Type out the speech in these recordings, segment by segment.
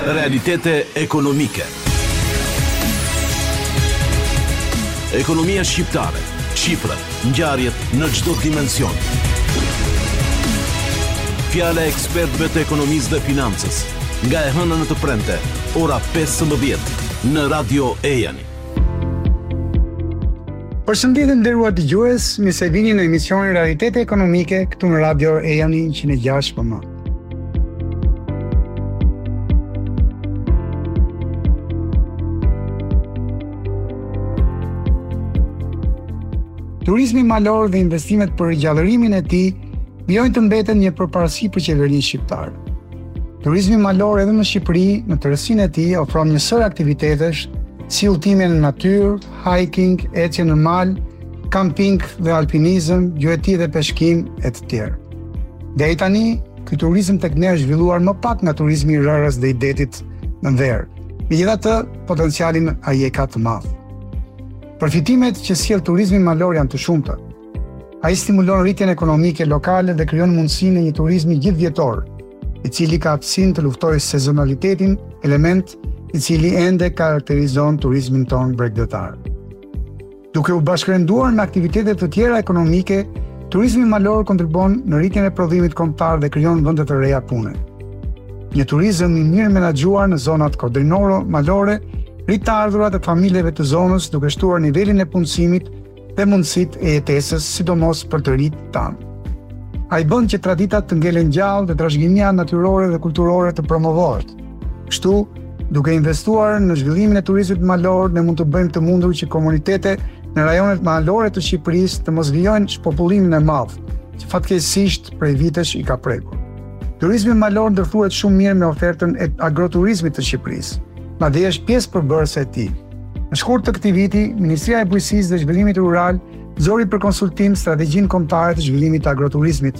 Realitete ekonomike. Ekonomia shqiptare, shifrat, ngjarjet në çdo dimension. Fjala e ekspertëve të ekonomisë dhe financës, nga e hëna në të premte, ora 15 në Radio Ejani. Përshëndetje nderuar dëgjues, mirë se vini në emisionin Realitete Ekonomike këtu në Radio Ejani 106 FM. Turizmi malor dhe investimet për rigjallërimin e tij vijojnë të mbeten një përparësi për qeverinë shqiptare. Turizmi malor edhe në Shqipëri, në tërësinë e tij, ofron një sër aktivitetesh si udhëtime në natyrë, hiking, ecje në mal, camping dhe alpinizëm, gjueti dhe peshkim e të tjerë. Deri tani, ky turizëm tek ne është zhvilluar më pak nga turizmi i rërës dhe i detit në ver. Megjithatë, potencialin ai e ka të madh. Përfitimet që sjell turizmi malor janë të shumta. Ai stimulon rritjen ekonomike lokale dhe krijon mundësinë e një turizmi gjithvjetor, i cili ka aftësinë të luftojë sezonalitetin, element i cili ende karakterizon turizmin tonë bregdetar. Duke u bashkërenduar me aktivitete të tjera ekonomike, turizmi malor kontribon në rritjen e prodhimit kombëtar dhe krijon vende të reja pune. Një turizëm i mirë menaxhuar në zonat kodrinoro-malore rrit të ardhurat e familjeve të zonës duke shtuar nivelin e punësimit dhe mundësitë e jetesës, sidomos për të rinjtë tanë. Ai bën që traditat të ngelen gjallë dhe trashëgimia natyrore dhe kulturore të promovohet. Kështu, duke investuar në zhvillimin e turizmit malor, ne mund të bëjmë të mundur që komunitete në rajonet malore të Shqipërisë të mos vijojnë shpopullimin e madh, që fatkeqësisht prej vitesh i ka prekur. Turizmi malor ndërthuhet shumë mirë me ofertën e agroturizmit të Shqipërisë, madje është pjesë përbërëse e tij. Në shkurt të këtij viti, Ministria e Bujqësisë dhe Zhvillimit Rural zori për konsultim strategjinë kombëtare të zhvillimit të agroturizmit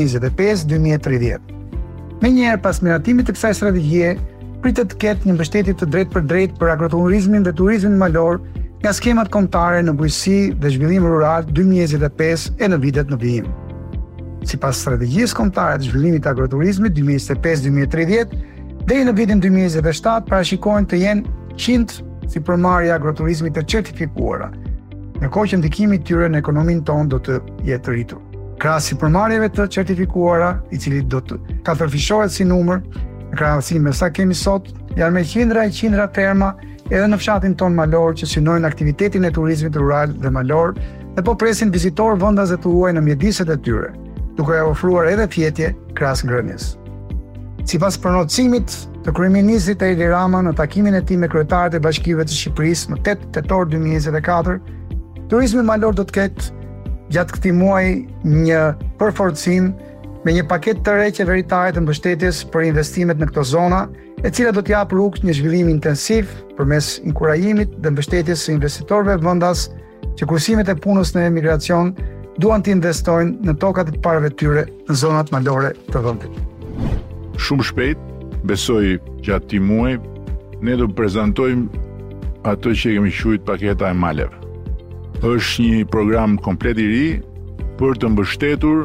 2025-2030. Menjëherë pas miratimit të kësaj strategjie, pritet të ketë një mbështetje të drejtë për drejtë për agroturizmin dhe turizmin malor nga skemat kombëtare në bujqësi dhe zhvillim rural 2025 e në vitet në vijim. Sipas strategjisë kombëtare të zhvillimit të agroturizmit 2025-2030, deri në vitin 2027 parashikohen të jenë 100 sipërmarrje agroturizmit të certifikuara, ndërkohë që ndikimi i tyre në ekonominë tonë do të jetë rritur. Krahas sipërmarrjeve të certifikuara, i cili do të katërfishohet si numër, në krahasim me sa kemi sot, janë me qindra ferma edhe në fshatin ton malor që synojnë aktivitetin e turizmit rural dhe malor dhe po presin vizitorë vendaze të huaj në mjediset e tyre, duke ofruar edhe fjetje krahas ngrënies. Sipas pronotësimit të kryeministit Edi Rama në takimin e tij me kryetarët e bashkive të Shqipërisë në 8 tetor 2024, turizmi malor do të ketë gjatë këtij muaji një përforcim me një paketë të re qeveritare të mbështetjes për investimet në këto zona, e cila do të japë rrugë një zhvillimi intensiv përmes inkurajimit dhe mbështetjes së investitorëve vendas që kursimet e punës në emigracion duan të investojnë në tokat e parëve tyre në zonat malore të vendit. Shumë shpejt, besoj gjatë këtij muaji, ne do prezantojmë ato që kemi quajtur paketa e maleve. Është një program komplet i ri për të mbështetur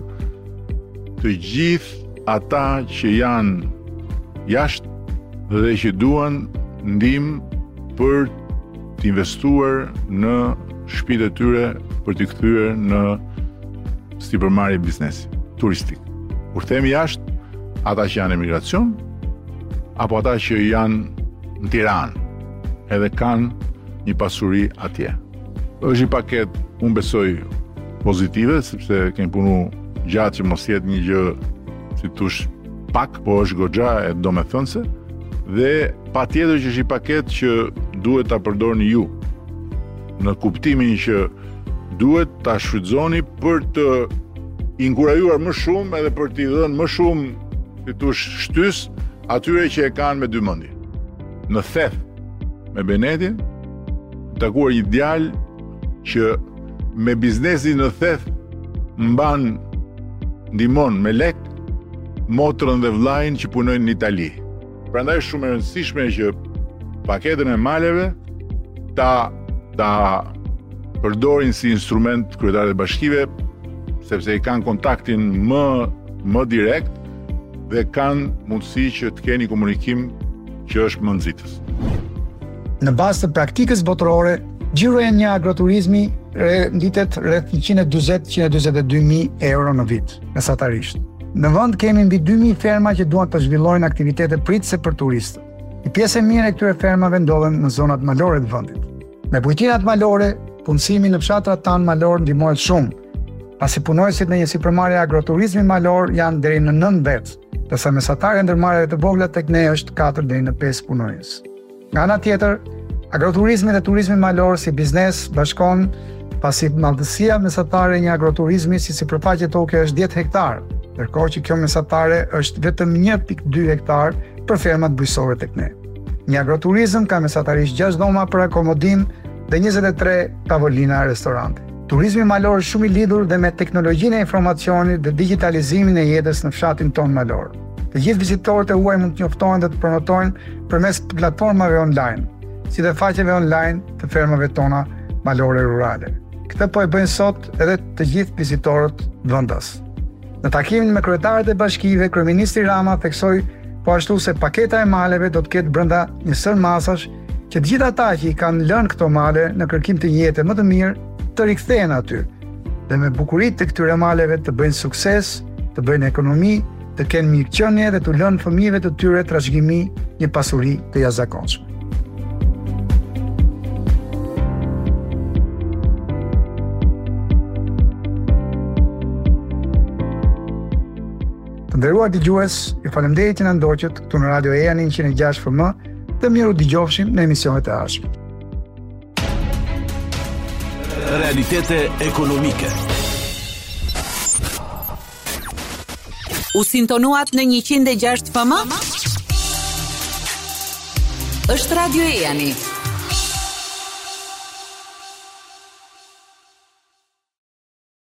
të gjithë ata që janë jashtë dhe që duan ndihmë për të investuar në shtëpitë e tyre për të kthyer në sipërmarrje biznesi turistik. Kur themi jashtë, ata që janë emigracion apo ata që janë në Tiranë edhe kanë një pasuri atje. Është një paket, unë besoj, pozitive, sepse kemi punu gjatë që mos jetë një gjë, si tush, pak, po është goxha e domethënëse, dhe patjetër që është një paket që duhet ta përdorni ju, në kuptimin që duhet ta shfrytëzoni për të inkurajuar më shumë edhe për t'i dhënë më shumë, si tush, shtys atyre që e kanë me dy mendje. Në theth me Benetin, takuar një djalë që me biznesin në theth ndihmon me lek motrën dhe vllajin që punojnë në Itali. Prandaj është shumë e rëndësishme që paketën e maleve ta përdorin si instrument kryetarët e bashkive, sepse i kanë kontaktin më direkt dhe kanë mundësi që të keni komunikim që është më nxitës. Në bazë të praktikës botërore, xhiroja një agroturizmi nditet rreth 142.000 euro në vit, mesatarisht. Në vend kemi mbi 2.000 ferma që duan të zhvillojnë aktivitete pritëse për turistët. Një pjesë e mirë e këtyre fermave ndodhen në zonat malore të vendit. Me bujtinat malore, punësimi në fshatrat tanë malor ndihmohet shumë, pasi punojësit në një sipërmarrje agroturizmi malor janë deri në 9 vet, ndërsa mesatarja ndërmarrjeve të vogla tek ne është 4 deri në 5 punojës. Nga ana tjetër, agroturizmi dhe turizmi malor si biznes bashkon, pasi madhësia mesatare e një agroturizmi si sipërfaqe toke është 10 hektar, ndërkohë që kjo mesatare është vetëm 1.2 hektar për fermat bujqësore tek ne. Një agroturizm ka mesatarisht 6 dhoma për akomodim dhe 23 tavolina restorante. Turizmi malor është shumë i lidhur dhe me teknologjinë e informacionit dhe digitalizimin e jetës në fshatin ton malor. Të gjithë vizitorët e huaj mund të njoftohen dhe të promotojnë përmes platformave online, si dhe faqeve online të fermave tona malore rurale. Këtë po e bëjnë sot edhe të gjithë vizitorët vendas. Në takimin me kryetarët e bashkive, kryeministri Rama theksoi po ashtu se paketa e maleve do të ketë brenda një sër masash që të gjithë ata që i kanë lënë këto male në kërkim të një jete më të mirë të rikthehen aty dhe me bukuritë të këtyre maleve të bëjnë sukses, të bëjnë ekonomi, të kenë mirëqenie dhe të lënë fëmijëve të tyre trashëgimi një pasuri të jashtëzakonshme. Të nderuar dëgjues, ju falenderoj që na ndoqët këtu në Radio EA 106 FM dhe miru dëgjofshim në emisionet e ardhshme. Realitete ekonomike. U sintonuat në 106 FM? Është Radio EA.